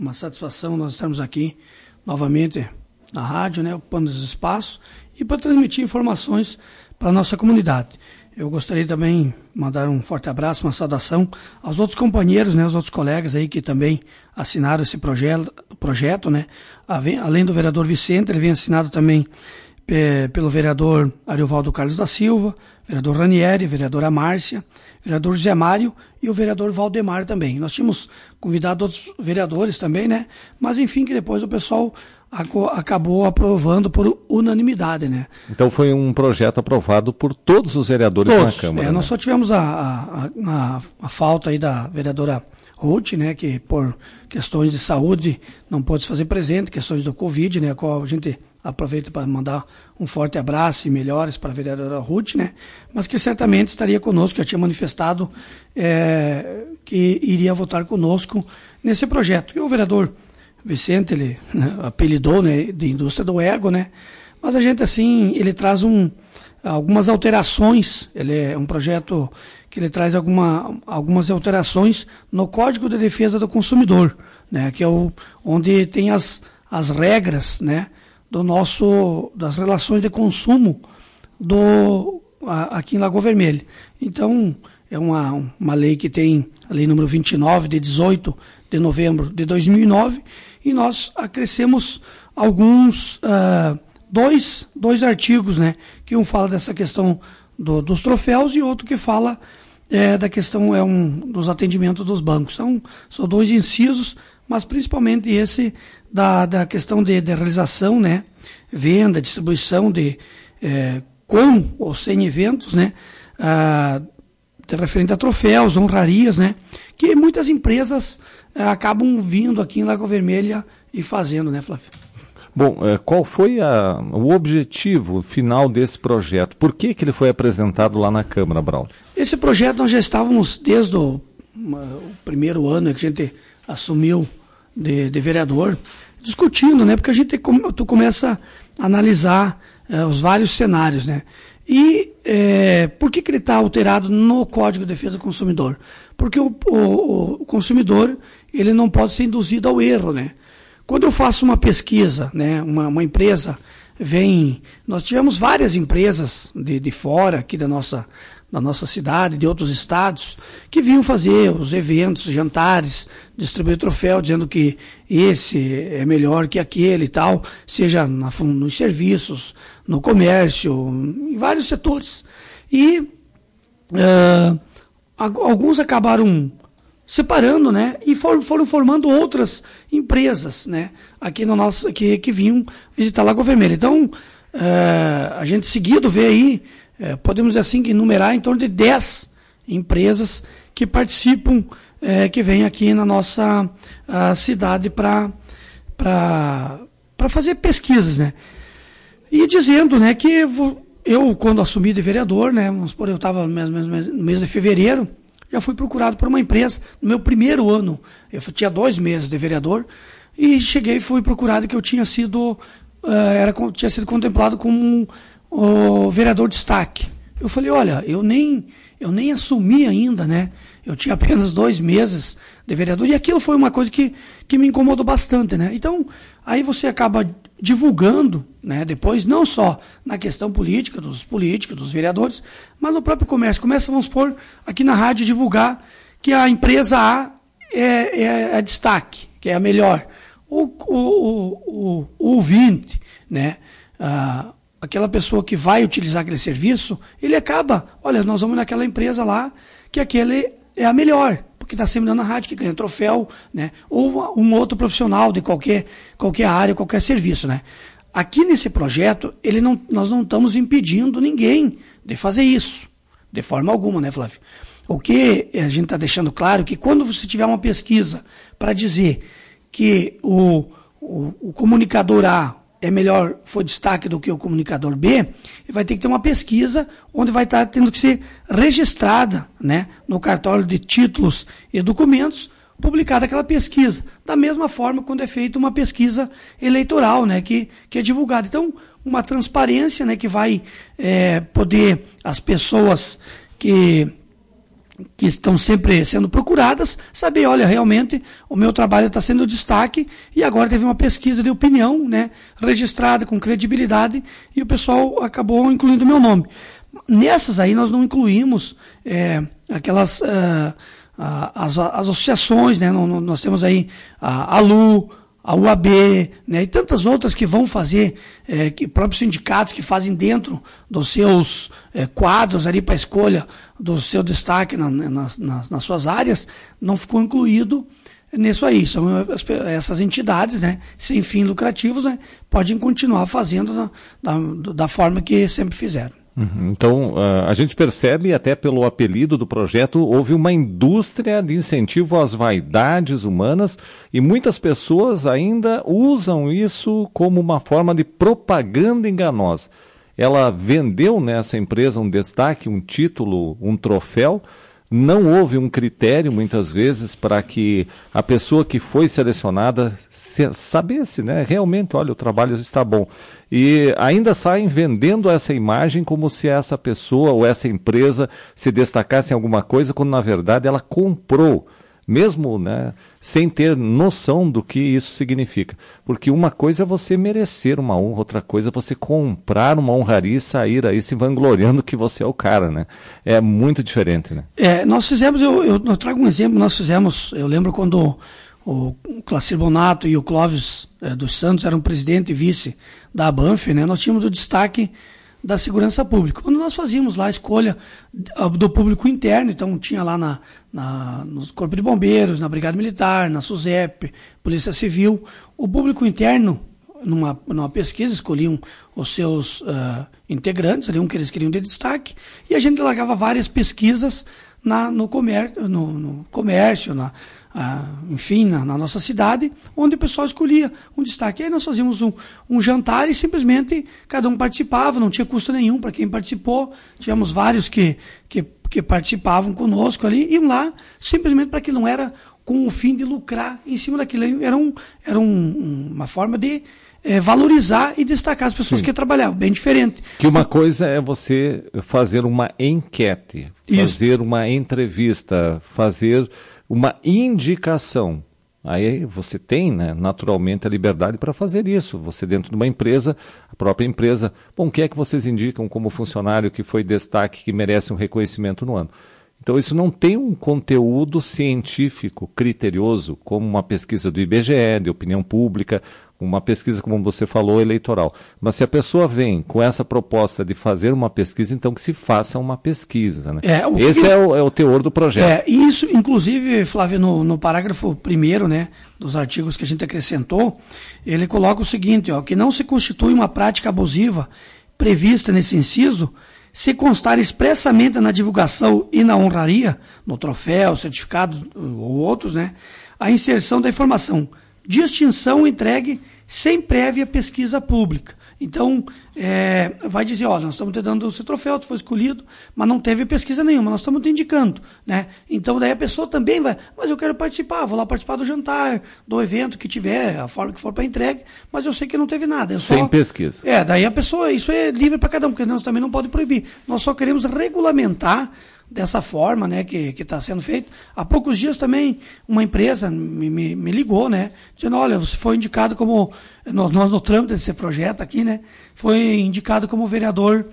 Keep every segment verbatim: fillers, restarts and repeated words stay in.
uma satisfação nós estarmos aqui novamente na rádio, né, ocupando esse espaço e para transmitir informações para a nossa comunidade. Eu gostaria também de mandar um forte abraço, uma saudação aos outros companheiros, né, aos outros colegas aí que também assinaram esse projeto, projeto, né, além do vereador Vicente, ele vem assinado também pelo vereador Ariovaldo Carlos da Silva, vereador Ranieri, vereadora Márcia, vereador José Mário e o vereador Valdemar também. Nós tínhamos convidado outros vereadores também, né? Mas enfim, que depois o pessoal acabou aprovando por unanimidade, né? Então foi um projeto aprovado por todos os vereadores todos, na Câmara. É, né? Nós só tivemos a, a, a, a falta aí da vereadora Ruth, né? Que por questões de saúde não pôde se fazer presente, questões do Covid, né? A qual a gente aproveito para mandar um forte abraço e melhores para a vereadora Ruth, né? Mas que certamente estaria conosco, já tinha manifestado é, que iria votar conosco nesse projeto. E o vereador Vicente, ele né, apelidou, né, de indústria do ego, né? Mas a gente, assim, ele traz um, algumas alterações, ele é um projeto que ele traz alguma, algumas alterações no Código de Defesa do Consumidor, né? Que é o, onde tem as, as regras, né? do nosso, das relações de consumo do, a, aqui em Lagoa Vermelha. Então, é uma, uma lei que tem, a lei número vinte e nove, de dezoito de novembro de dois mil e nove, e nós acrescemos alguns, uh, dois, dois artigos, né, que um fala dessa questão do, dos troféus e outro que fala é, da questão é um, dos atendimentos dos bancos. São, são dois incisos, mas principalmente esse da, da questão de, de realização, né, venda, distribuição de é, com ou sem eventos, né, ah, de referente a troféus, honrarias, né, que muitas empresas ah, acabam vindo aqui em Lagoa Vermelha e fazendo, né, Flávio? Bom, qual foi a, o objetivo final desse projeto? Por que que ele foi apresentado lá na Câmara, Braulio? Esse projeto nós já estávamos desde o, o primeiro ano que a gente assumiu De, de vereador, discutindo, né? Porque a gente tu começa a analisar é, os vários cenários, né? E é, por que que ele está alterado no Código de Defesa do Consumidor? Porque o, o, o consumidor ele não pode ser induzido ao erro, né? Quando eu faço uma pesquisa, né? Uma, uma empresa vem, nós tivemos várias empresas de, de fora aqui da nossa da nossa cidade, de outros estados, que vinham fazer os eventos, jantares, distribuir troféu, dizendo que esse é melhor que aquele e tal, seja na, nos serviços, no comércio, em vários setores. E uh, alguns acabaram separando, né, e foram, foram formando outras empresas, né, aqui no nosso, que, que vinham visitar Lagoa Vermelha. Então, uh, a gente seguido vê aí, É, podemos dizer assim, que enumerar em torno de dez empresas que participam, é, que vêm aqui na nossa a cidade para para fazer pesquisas, né? E dizendo, né, que eu, quando assumi de vereador, né, vamos supor, eu estava no mês, no mês de fevereiro, já fui procurado por uma empresa, no meu primeiro ano, eu tinha dois meses de vereador, e cheguei e fui procurado que eu tinha sido, uh, era, tinha sido contemplado como um o vereador destaque. Eu falei, olha, eu nem, eu nem assumi ainda, né? Eu tinha apenas dois meses de vereador e aquilo foi uma coisa que, que me incomodou bastante, né? Então, aí você acaba divulgando, né? Depois, não só na questão política, dos políticos, dos vereadores, mas no próprio comércio. Começa, vamos supor, aqui na rádio, divulgar que a empresa A é, é, é destaque, que é a melhor. O, o, o, o, o ouvinte, né? Ah, aquela pessoa que vai utilizar aquele serviço, ele acaba, olha, nós vamos naquela empresa lá, que aquele é a melhor, porque está sempre dando na rádio, que ganha troféu, né? Ou um outro profissional de qualquer, qualquer área, qualquer serviço, né? Aqui nesse projeto, ele não, nós não estamos impedindo ninguém de fazer isso, de forma alguma, né, Flávio? O que a gente está deixando claro é que quando você tiver uma pesquisa para dizer que o, o, o comunicador A é melhor, foi destaque do que o comunicador B, vai ter que ter uma pesquisa onde vai estar tendo que ser registrada, né, no cartório de títulos e documentos, publicada aquela pesquisa. Da mesma forma, quando é feita uma pesquisa eleitoral, né, que, que é divulgada. Então, uma transparência, né, que vai é, poder as pessoas que que estão sempre sendo procuradas, saber, olha, realmente o meu trabalho está sendo destaque e agora teve uma pesquisa de opinião, né, registrada com credibilidade e o pessoal acabou incluindo o meu nome. Nessas aí nós não incluímos é, aquelas uh, uh, as, as associações, né, no, no, nós temos aí a, a Lu, a U A B, né, e tantas outras que vão fazer, é, que próprios sindicatos que fazem dentro dos seus é, quadros ali para a escolha do seu destaque na, nas, nas, nas suas áreas, não ficou incluído nisso aí. São as, essas entidades, né, sem fins lucrativos, né, podem continuar fazendo da, da, da forma que sempre fizeram. Uhum. Então, uh, a gente percebe, até pelo apelido do projeto, houve uma indústria de incentivo às vaidades humanas e muitas pessoas ainda usam isso como uma forma de propaganda enganosa. Ela vendeu nessa empresa um destaque, um título, um troféu. Não houve um critério, muitas vezes, para que a pessoa que foi selecionada se, sabesse, né, realmente, olha, o trabalho está bom. E ainda saem vendendo essa imagem como se essa pessoa ou essa empresa se destacasse em alguma coisa, quando, na verdade, ela comprou, mesmo, né, sem ter noção do que isso significa. Porque uma coisa é você merecer uma honra, outra coisa é você comprar uma honraria e sair aí se vangloriando que você é o cara, né? É muito diferente, né? É, nós fizemos, eu, eu, eu trago um exemplo, nós fizemos, eu lembro quando o, o Clacir Bonato e o Clóvis é, dos Santos eram presidente e vice da ABANF, né? Nós tínhamos o destaque da segurança pública. Quando nós fazíamos lá a escolha do público interno, então tinha lá na, na, nos Corpos de Bombeiros, na Brigada Militar, na SUSEP, Polícia Civil, o público interno, numa, numa pesquisa, escolhiam os seus uh, integrantes, ali um que eles queriam de destaque, e a gente largava várias pesquisas na, no, comér no, no comércio, na, ah, enfim, na, na nossa cidade, onde o pessoal escolhia um destaque. Aí nós fazíamos um, um jantar e simplesmente cada um participava, não tinha custo nenhum para quem participou. Tivemos vários que, que, que participavam conosco ali, iam lá simplesmente para que não era com o fim de lucrar em cima daquilo. Era, um, era um, uma forma de é, valorizar e destacar as pessoas Sim. que trabalhavam, bem diferente. Que uma coisa é você fazer uma enquete, Isso. fazer uma entrevista, fazer uma indicação. Aí você tem, né, naturalmente, a liberdade para fazer isso. Você dentro de uma empresa, a própria empresa, bom, o que é que vocês indicam como funcionário que foi destaque, que merece um reconhecimento no ano? Então isso não tem um conteúdo científico criterioso, como uma pesquisa do I B G E, de opinião pública, uma pesquisa, como você falou, eleitoral. Mas se a pessoa vem com essa proposta de fazer uma pesquisa, então que se faça uma pesquisa, né? É, Esse que... é, o, é o teor do projeto. É, isso, inclusive, Flávio, no, no parágrafo primeiro, né, dos artigos que a gente acrescentou, ele coloca o seguinte, ó, que não se constitui uma prática abusiva prevista nesse inciso, se constar expressamente na divulgação e na honraria, no troféu, certificado ou outros, né, a inserção da informação de extinção entregue sem prévia pesquisa pública. Então, é, vai dizer, ó, nós estamos te dando o seu troféu, tu foi escolhido, mas não teve pesquisa nenhuma, nós estamos te indicando, né? Então, daí a pessoa também vai, mas eu quero participar, vou lá participar do jantar, do evento que tiver, a forma que for para entregue, mas eu sei que não teve nada. Sem só... pesquisa. É, daí a pessoa, isso é livre para cada um, porque nós também não pode proibir. Nós só queremos regulamentar dessa forma, né, que que está sendo feito. Há poucos dias também uma empresa me, me, me ligou, né, dizendo, olha, você foi indicado como, nós, nós no trâmite desse projeto aqui, né, foi indicado como vereador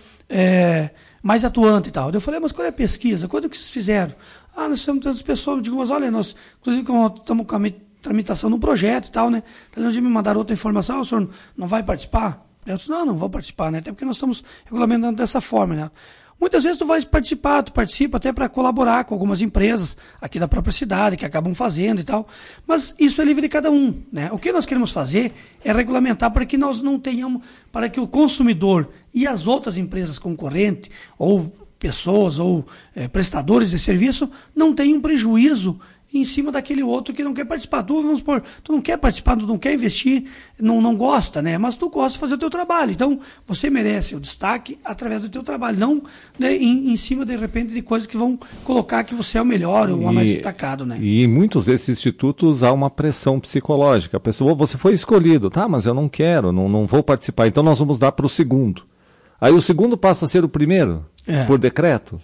é, mais atuante e tal. Eu falei, mas qual é a pesquisa? Quando que vocês fizeram? Ah, nós temos tantas pessoas. Eu digo, mas olha, nós, inclusive, estamos com a tramitação no projeto e tal, né, então me mandaram outra informação, ah, o senhor não vai participar? Eu disse, não, não vou participar, né, até porque nós estamos regulamentando dessa forma, né. Muitas vezes tu vai participar, tu participa até para colaborar com algumas empresas aqui da própria cidade, que acabam fazendo e tal, mas isso é livre de cada um, né? O que nós queremos fazer é regulamentar para que nós não tenhamos, para que o consumidor e as outras empresas concorrentes, ou pessoas, ou é, prestadores de serviço, não tenham prejuízo em cima daquele outro que não quer participar. Tu, vamos supor, tu não quer participar, tu não quer investir, não, não gosta, né? Mas tu gosta de fazer o teu trabalho. Então, você merece o destaque através do teu trabalho, não, né, em, em cima, de repente, de coisas que vão colocar que você é o melhor ou o mais destacado, né? E em muitos desses institutos há uma pressão psicológica. A pessoa, você foi escolhido, tá, mas eu não quero, não, não vou participar, então nós vamos dar para o segundo. Aí o segundo passa a ser o primeiro, é. por decreto.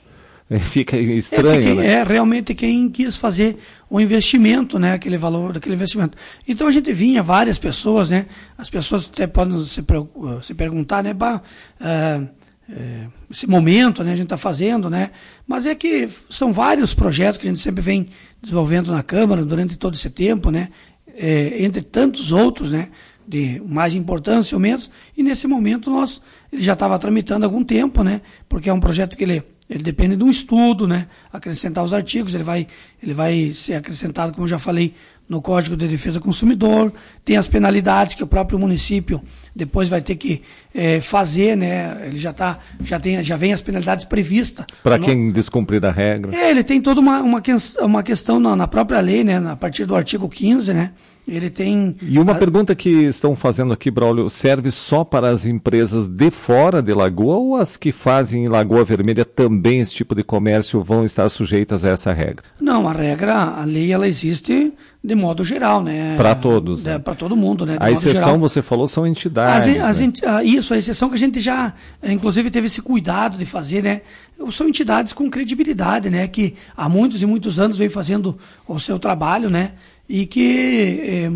fica estranho, é, quem, né? É realmente quem quis fazer o investimento, né? Aquele valor daquele investimento. Então a gente vinha, várias pessoas, né? As pessoas até podem se, se perguntar, né? Bah, uh, uh, esse momento, né? A gente está fazendo, né? Mas é que são vários projetos que a gente sempre vem desenvolvendo na Câmara durante todo esse tempo, né? É, entre tantos outros, né? De mais importância ou menos, e nesse momento nós, ele já estava tramitando há algum tempo, né? Porque é um projeto que ele, ele depende de um estudo, né? Acrescentar os artigos, ele vai, ele vai ser acrescentado, como eu já falei, no Código de Defesa do Consumidor, tem as penalidades que o próprio município depois vai ter que é, fazer, né? Ele já tá, já tem, já vem as penalidades previstas. Para quem descumprir a regra. É, ele tem toda uma, uma, uma questão na, na própria lei, né? A partir do artigo quinze, né? Ele tem... E uma a... pergunta que estão fazendo aqui, Braulio, serve só para as empresas de fora de Lagoa ou as que fazem em Lagoa Vermelha também esse tipo de comércio vão estar sujeitas a essa regra? Não, a regra, a lei, ela existe de modo geral, né? Para todos. Né? Para todo mundo, né? De a modo exceção, geral. Você falou, são entidades. As, as né? ent... Isso, a exceção que a gente já, inclusive, teve esse cuidado de fazer, né? São entidades com credibilidade, né? Que há muitos e muitos anos vem fazendo o seu trabalho, né? E que eh,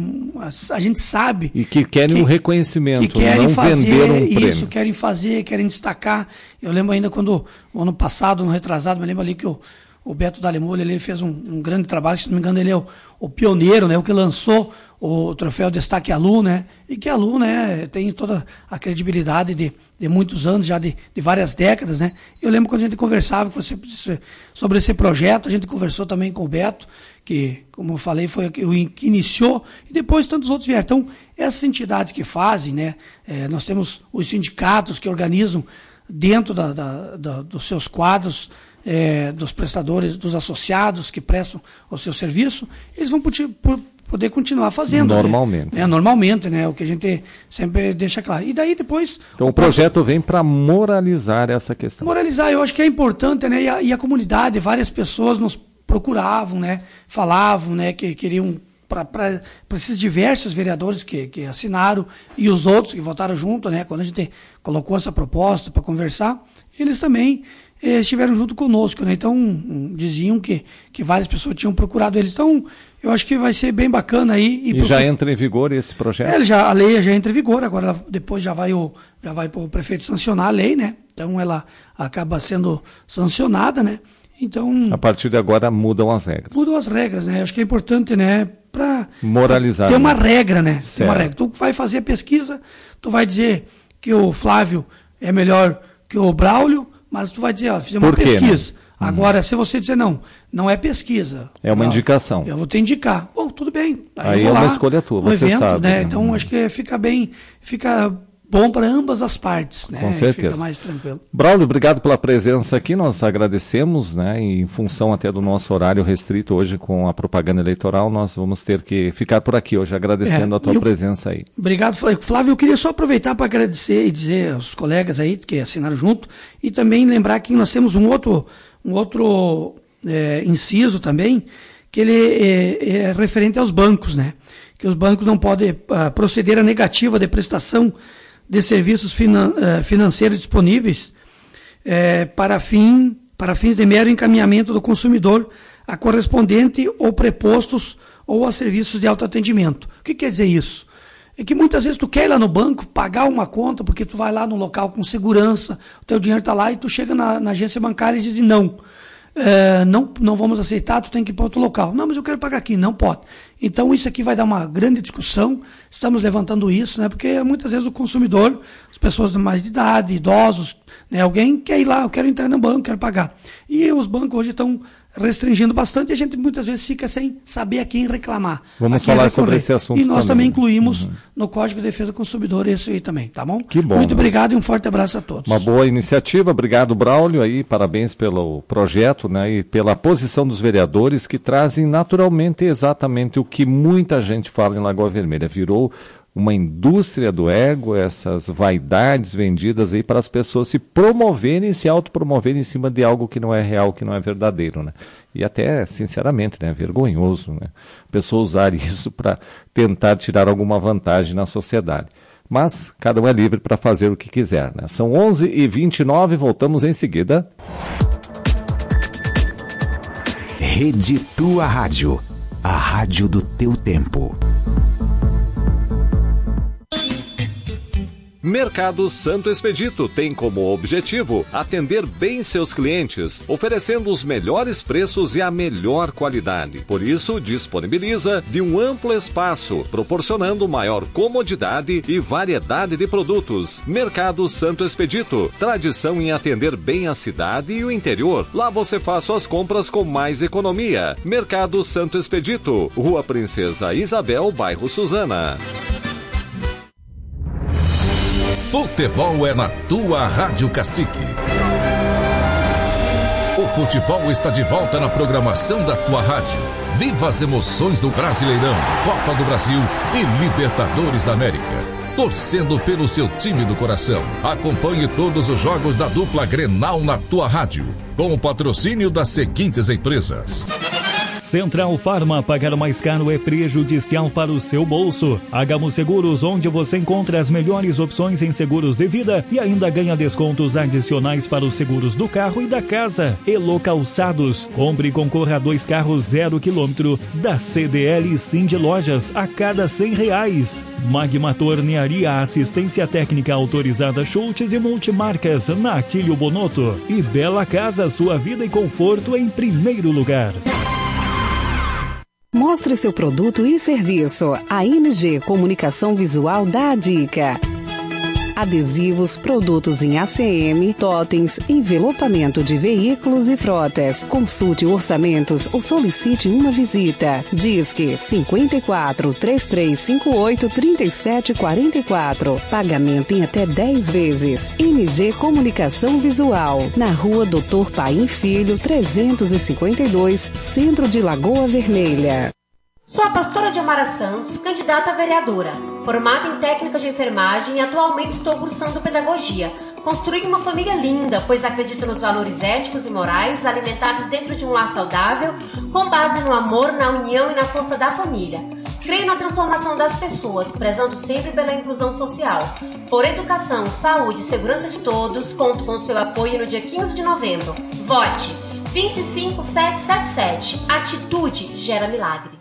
a gente sabe... E que querem que, um reconhecimento, que querem não fazer vender um prêmio. Isso, querem fazer, querem destacar. Eu lembro ainda quando, no ano passado, no retrasado, me lembro ali que o, o Beto Dalemolho, ele fez um, um grande trabalho, se não me engano, ele é o, o pioneiro, né, o que lançou o troféu Destaque Alu, né, e que Alu, né, tem toda a credibilidade de, de muitos anos, já de, de várias décadas, né. Eu lembro quando a gente conversava com você, sobre esse projeto, a gente conversou também com o Beto, que, como eu falei, foi o que iniciou, e depois tantos outros vieram. Então, essas entidades que fazem, né, é, nós temos os sindicatos que organizam dentro da, da, da, dos seus quadros, é, dos prestadores, dos associados que prestam o seu serviço, eles vão poder, poder continuar fazendo. Normalmente. Né? É, normalmente, né, o que a gente sempre deixa claro. E daí depois... Então o, o projeto próprio... vem para moralizar essa questão. Moralizar, eu acho que é importante, né, e a, e a comunidade, várias pessoas nos procuravam, né, falavam, né, que queriam, para esses diversos vereadores que, que assinaram e os outros que votaram junto, né, quando a gente colocou essa proposta para conversar, eles também eh, estiveram junto conosco, né, então um, diziam que, que várias pessoas tinham procurado eles, então eu acho que vai ser bem bacana aí. E, e já entra em vigor esse projeto? É, já, a lei já entra em vigor, agora depois já vai o, já vai para o prefeito sancionar a lei, né, então ela acaba sendo sancionada, né. Então, a partir de agora mudam as regras. Mudam as regras, né? Acho que é importante, né? Para moralizar. Ter uma regra, né? Certo. Ter uma regra. Tu vai fazer pesquisa, tu vai dizer que o Flávio é melhor que o Braulio, mas tu vai dizer, ó, fizemos uma Por quê, pesquisa. né? Agora, hum. se você dizer não, não é pesquisa. É uma ó, indicação. Eu vou te indicar. Bom, tudo bem. Aí, Aí é uma escolha tua, você evento, sabe. Né? Né? Então, acho que fica bem, fica bom para ambas as partes, né? Com certeza. Fica mais tranquilo. Braulio, obrigado pela presença aqui, nós agradecemos, né? E em função até do nosso horário restrito hoje com a propaganda eleitoral, nós vamos ter que ficar por aqui hoje, agradecendo é, a tua eu, presença aí. Obrigado, Flávio. Eu queria só aproveitar para agradecer e dizer aos colegas aí que assinaram junto e também lembrar que nós temos um outro, um outro é, inciso também, que ele é, é referente aos bancos, né? Que os bancos não podem uh, proceder à negativa de prestação de serviços finan uh, financeiros disponíveis uh, para, fim, para fins de mero encaminhamento do consumidor a correspondente ou prepostos ou a serviços de autoatendimento. O que quer dizer isso? É que muitas vezes tu quer ir lá no banco pagar uma conta porque tu vai lá no local com segurança, o teu dinheiro está lá e tu chega na, na agência bancária e diz não. Uh, não, não vamos aceitar, tu tem que ir para outro local. Não, mas eu quero pagar aqui. Não pode. Então isso aqui vai dar uma grande discussão, estamos levantando isso, né? Porque muitas vezes o consumidor, as pessoas de mais de idade, idosos, né? Alguém quer ir lá, eu quero entrar no banco, quero pagar. E os bancos hoje estão restringindo bastante e a gente muitas vezes fica sem saber a quem reclamar. Vamos falar sobre esse assunto. E nós também, também incluímos uhum. no Código de Defesa do Consumidor isso aí também, tá bom? Que bom. Muito né? obrigado e um forte abraço a todos. Uma boa iniciativa, obrigado Braulio aí, parabéns pelo projeto, né, e pela posição dos vereadores que trazem naturalmente exatamente o que muita gente fala em Lagoa Vermelha, virou uma indústria do ego, essas vaidades vendidas aí para as pessoas se promoverem, se autopromoverem em cima de algo que não é real, que não é verdadeiro, né? E até, sinceramente, né, vergonhoso, né? A pessoa usar isso para tentar tirar alguma vantagem na sociedade. Mas cada um é livre para fazer o que quiser, né? São onze e vinte e nove, voltamos em seguida. Rede Tua Rádio, a rádio do teu tempo. Mercado Santo Expedito tem como objetivo atender bem seus clientes, oferecendo os melhores preços e a melhor qualidade. Por isso, disponibiliza de um amplo espaço, proporcionando maior comodidade e variedade de produtos. Mercado Santo Expedito, tradição em atender bem a cidade e o interior. Lá você faz suas compras com mais economia. Mercado Santo Expedito, Rua Princesa Isabel, bairro Suzana. Futebol é na tua Rádio Cacique. O futebol está de volta na programação da tua rádio. Viva as emoções do Brasileirão, Copa do Brasil e Libertadores da América. Torcendo pelo seu time do coração. Acompanhe todos os jogos da dupla Grenal na tua rádio, com o patrocínio das seguintes empresas. Central Farma, pagar mais caro é prejudicial para o seu bolso. Hagamos Seguros, onde você encontra as melhores opções em seguros de vida e ainda ganha descontos adicionais para os seguros do carro e da casa. Elo Calçados, compre e concorra a dois carros zero quilômetro da C D L Cindy Lojas a cada cem reais. Magma Tornearia, assistência técnica autorizada Schultz e multimarcas na Atílio Bonotto. E Bela Casa, sua vida e conforto em primeiro lugar. Mostre seu produto e serviço. A N G Comunicação Visual dá a dica. Adesivos, produtos em A C M, totens, envelopamento de veículos e frotas. Consulte orçamentos ou solicite uma visita. Disque cinquenta e quatro, três três cinco oito, trinta e sete quarenta e quatro. Pagamento em até dez vezes. N G Comunicação Visual, na Rua Doutor Paim Filho, trezentos e cinquenta e dois, Centro de Lagoa Vermelha. Sou a pastora Diomara Santos, candidata a vereadora, formada em técnica de enfermagem e atualmente estou cursando pedagogia. Construí uma família linda, pois acredito nos valores éticos e morais alimentados dentro de um lar saudável, com base no amor, na união e na força da família. Creio na transformação das pessoas, prezando sempre pela inclusão social. Por educação, saúde e segurança de todos, conto com seu apoio no dia quinze de novembro. Vote dois cinco sete sete sete. Atitude gera milagre.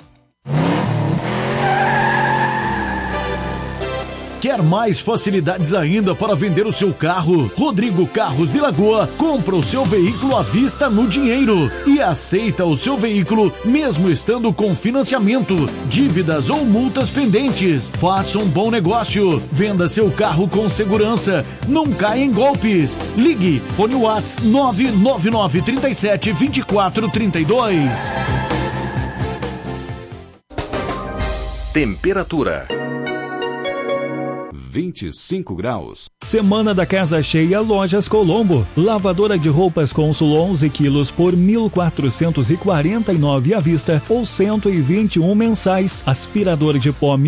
Quer mais facilidades ainda para vender o seu carro? Rodrigo Carros de Lagoa compra o seu veículo à vista no dinheiro e aceita o seu veículo mesmo estando com financiamento, dívidas ou multas pendentes. Faça um bom negócio. Venda seu carro com segurança. Não caia em golpes. Ligue. Fone WhatsApp nove nove nove, três sete, dois quatro três dois. Temperatura vinte e cinco graus. Semana da Casa Cheia Lojas Colombo. Lavadora de roupas Consul onze quilos por mil quatrocentos e quarenta e nove à vista ou cento e vinte e um mensais. Aspirador de pó